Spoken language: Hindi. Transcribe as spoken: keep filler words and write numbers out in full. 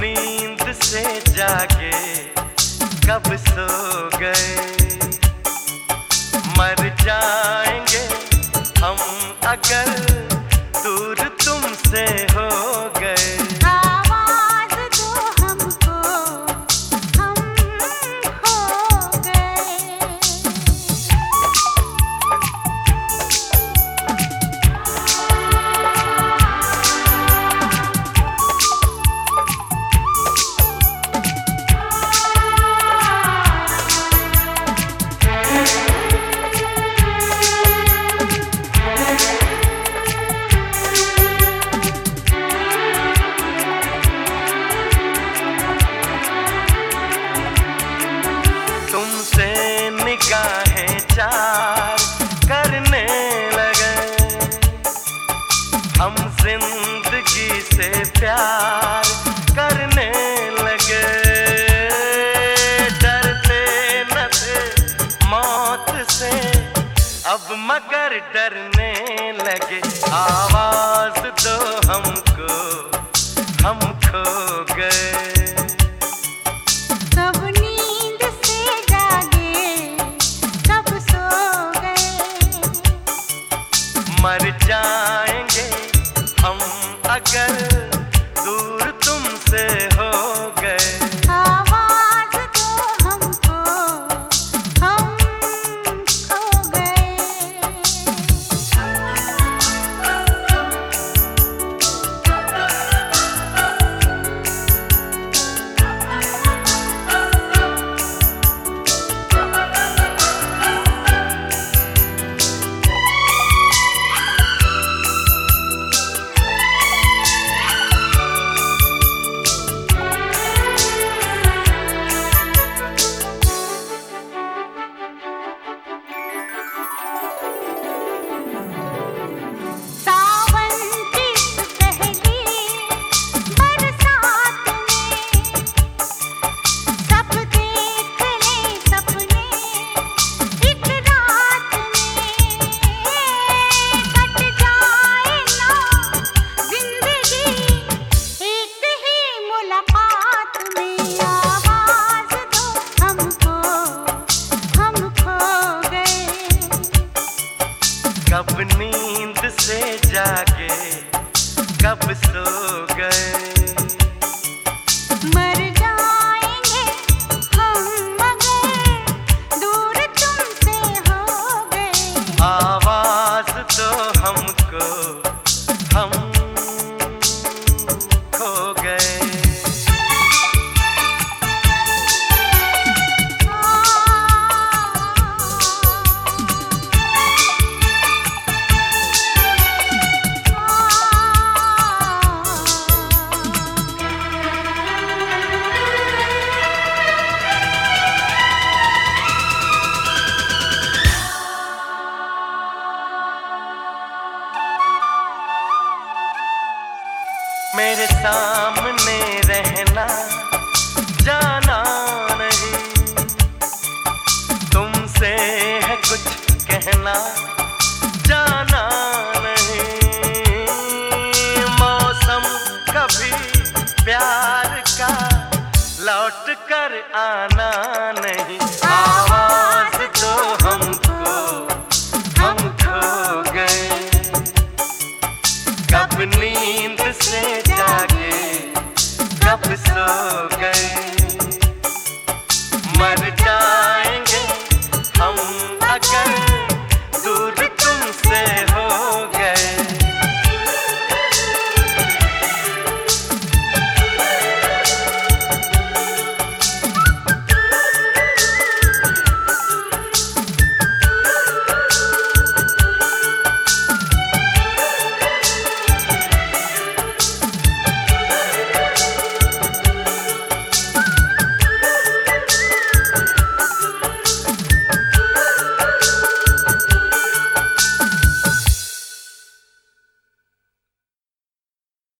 नींद से जागे कब सो गए। मर जाएंगे हम अगर दूर तुमसे हो गए। आवाज दो हमको, हम खो गए। तुमसे निगाहें चार करने लगे, हम जिंदगी से प्यार करने लगे। डरते न थे मौत से अब मगर डरने लगे। आवाज दो हमको, हम खो गए। कब नींद से जागे कब सो गए। मर जाएंगे हम अगर दूर तुमसे हो गए। आवाज दो हमको, हम खो गए। सावन की पहली बरसात में सब देख ले सपने एक रात में। कट जाए ना जिंदगी एक ही मुलाकात में। आवाज दो हमको, हम खो गए। कब नींद से जागे कब सो गए। मर जाएंगे हम मगर दूर तुमसे हो गए। आवाज दो हमको, हम खो गए। मेरे सामने रहना जाना नहीं, तुमसे है कुछ कहना जाना नहीं। मौसम कभी प्यार का लौट कर आना नहीं। आवाज दो हमको, हम खो गए। कब नींद से जागे कब सो